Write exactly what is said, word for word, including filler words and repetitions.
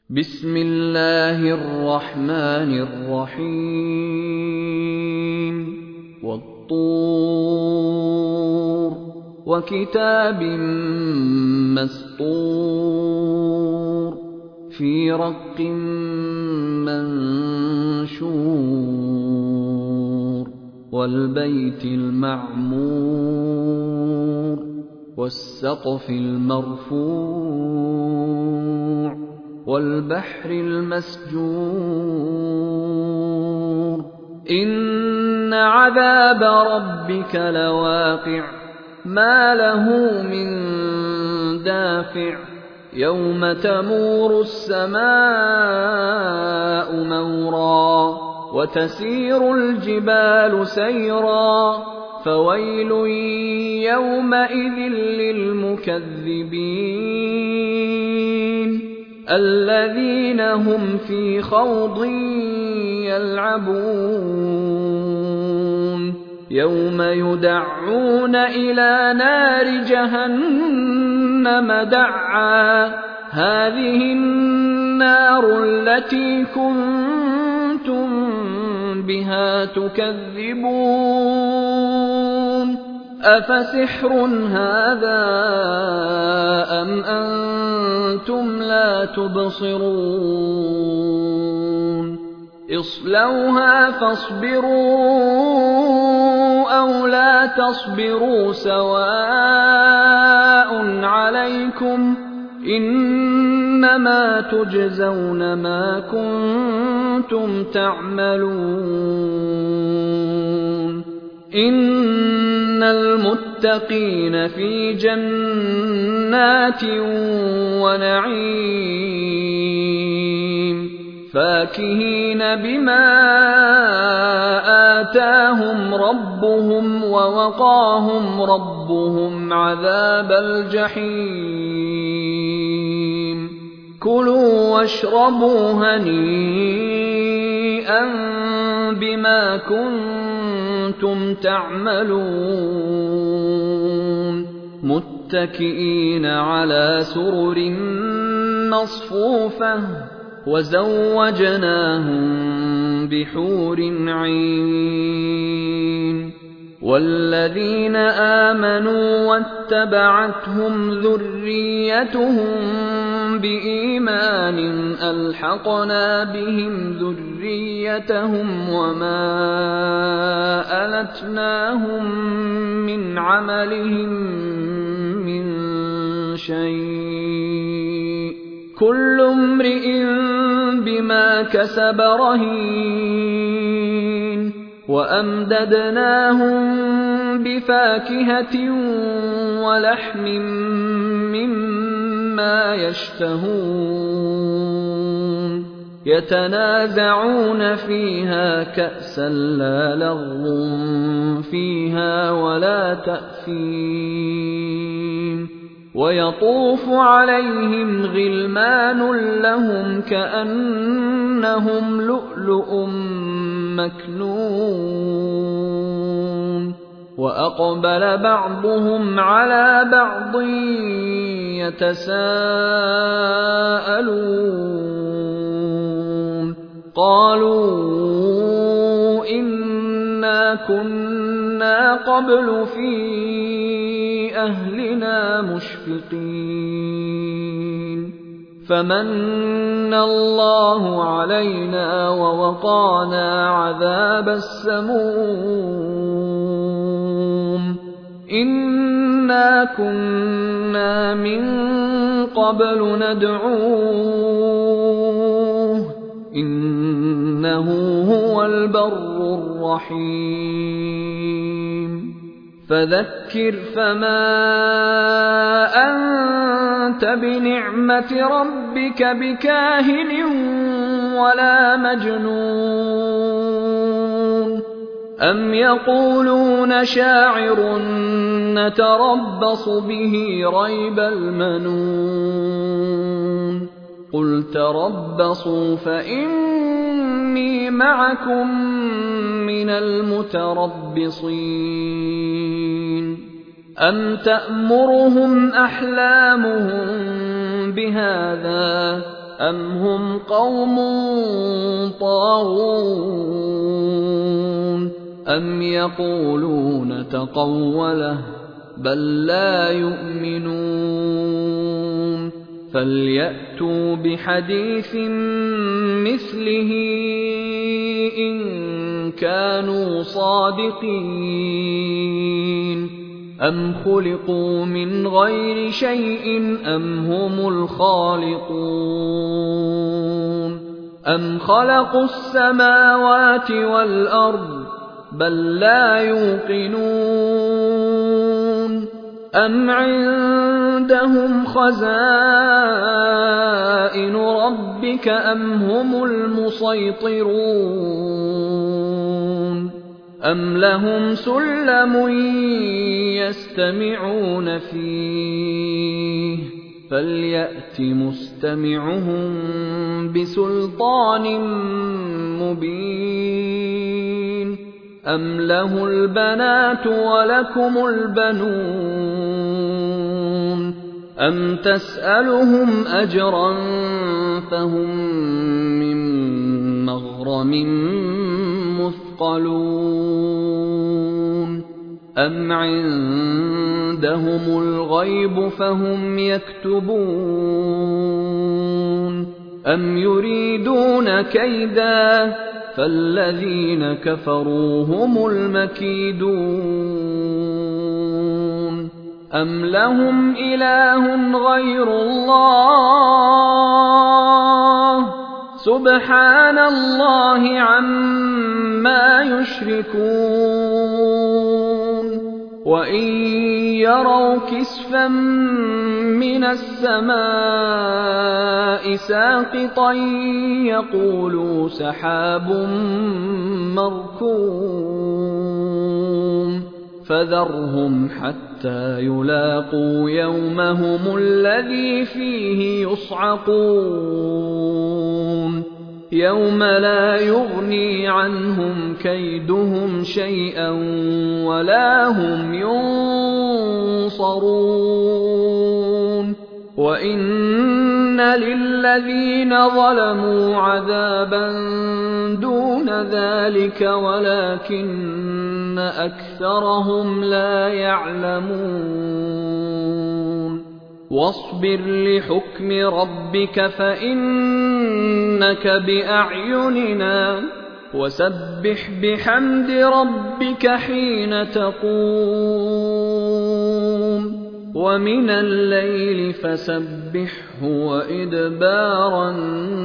بسم الله الرحمن الرحيم والطور وكتاب مسطور في رق منشور والبيت المعمور والسقف المرفوع والبحر المسجور إن عذاب ربك لواقع ما له من دافع يوم تمور السماء مورا وتسير الجبال سيرا فويل يومئذ للمكذبين الذين هم في خوض يلعبون يوم يدعون إلى نار جهنم دعا هذه النار التي كنتم بها تكذبون أفسحر هذا أم أنتم لا تبصرون اصلوها فاصبروا أو لا تصبروا سواء عليكم إنما تجزون ما كنتم تعملون إن المتقين في جنات ونعيم فاكهين بما آتاهم ربهم ووقاهم ربهم عذاب الجحيم كلوا واشربوا هنيئا بما كنتم تعملون متكئين على سرر مصفوفة وزوجناهم بحور عين والذين آمنوا واتبعتهم ذريتهم بإيمان ألحقنا بهم ذريتهم وما ألتناهم من عملهم من شيء كل امرئ بما كسب رهين وأمددناهم بفاكهة ولحم مما يشتهون يتنازعون فيها كأسا لا لغو فيها ولا تأثيم ويطوف عليهم غلمان لهم كأنهم لؤلؤ مكنون وأقبل بعضهم على بعض يتساءلون قالوا إنا كنا قبل في أهلنا مشفقين فمن الله علينا ووقانا عذاب السموم إنا كنا من قبل ندعوه إنه هو البر الرحيم فذكر فما أنت بنعمة ربك بكاهن ولا مجنون أم يقولون شاعر نتربص به ريب المنون قل تربصوا فإني معكم من المتربصين أم تأمرهم أحلامهم بهذا أَمْ هُمْ قَوْمٌ طَاغُونَ أَمْ يَقُولُونَ تَقَوَّلَهُ بَل لَّا يُؤْمِنُونَ فَلْيَأْتُوا بِحَدِيثٍ مِّثْلِهِ إِن كَانُوا صَادِقِينَ أَمْ خُلِقُوا مِنْ غَيْرِ شَيْءٍ أَمْ هُمُ الْخَالِقُونَ أَمْ خَلَقُوا السَّمَاوَاتِ وَالْأَرْضَ بَل لَّا يُوقِنُونَ أَمْ عِندَهُمْ خَزَائِنُ رَبِّكَ أَمْ هُمُ الْمُصَيْطِرُونَ أَمْ لَهُمْ سُلَّمٌ يَسْتَمِعُونَ فِيهِ فَلْيَأْتِ مُسْتَمِعُهُم بِسُلْطَانٍ مُّبِينٍ أَمْ لَهُ الْبَنَاتُ وَلَكُمُ الْبَنُونَ أَمْ تَسْأَلُهُمْ أَجْرًا فَهُم مِّن مَّغْرَمٍ مثقلون أم عندهم الغيب فهم يكتبون أم يريدون كيدا فالذين كفروا هم المكيدون أم لهم إله غير الله سبحان الله عما يشركون وإن يروا كسفا من السماء ساقطا يقولوا سحاب مركوم فذرهم حتى يلاقوا يومهم الذي فيه يصعقون يوم لا يغني عنهم كيدهم شيئا ولا هم ينصرون وإن للذين ظلموا عذابا دون ذلك ولكن أكثرهم لا يعلمون واصبر لحكم ربك فإنك بأعيننا وسبح بحمد ربك حين تقوم ومن الليل فسبحه وإدبار النجوم